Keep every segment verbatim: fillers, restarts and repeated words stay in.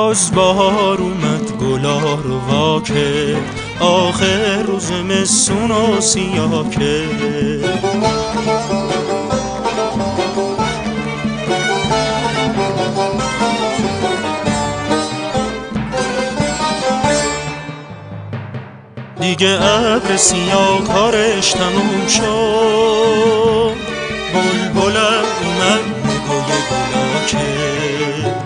باز بهار اومد گلا رو وا کرد، آخر روز مسون و سیاه کرد. دیگه ابر سیاه کارش تموم شد، بلبلم اومد نگوی گلا کرد.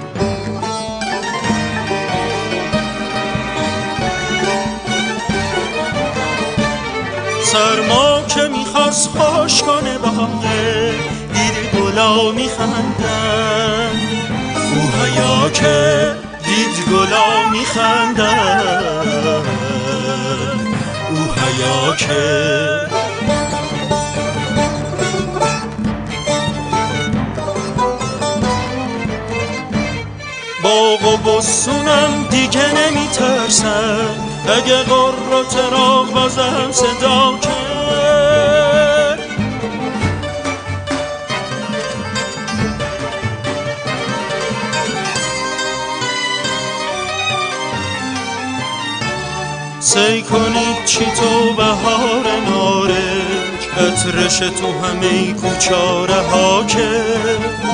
سرما که میخواست خوش کنه باغه، دید گلا میخندن، او حیا که دید گلا میخندن، او حیا که. باغ و بستونم دیگه نمیترسن، اگه قر و چراغ بازم صدا کرد. سی کنید چی تو بهار نارنج، عطرش تو همه کوچاره ها کرد.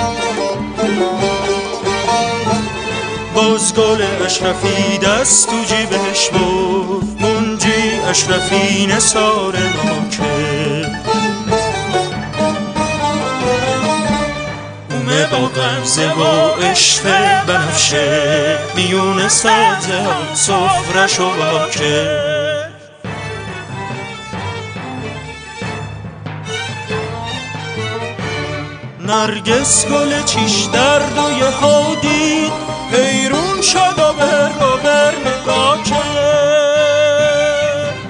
باز گل اشرفی دست تو جیبش بود، منجی اشرفی نثار ما کرد. اومه با غمزه و عشق بنفشه، میون سبزه سفرش و با کرد. نرگس گل چیش درد و یه ها دید، حیرون شد و بر و بر نگاه کرد.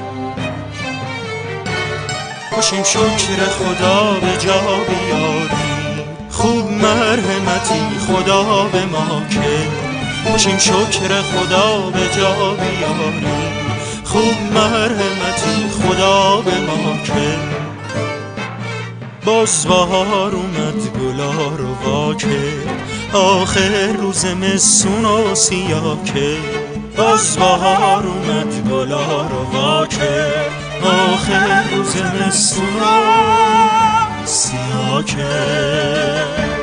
باشیم شکر خدا به جا بیاری، خوب مرحمتی خدا به ما کرد. باشیم شکر خدا به جا بیاری، خوب مرحمتی خدا به ما کرد. باز بهار اومد گلا رو وا کرد، آخر روز مسون و سیاه کرد. باز بهار اومد گلا رو وا کرد، آخر روز مسون و سیاه کرد.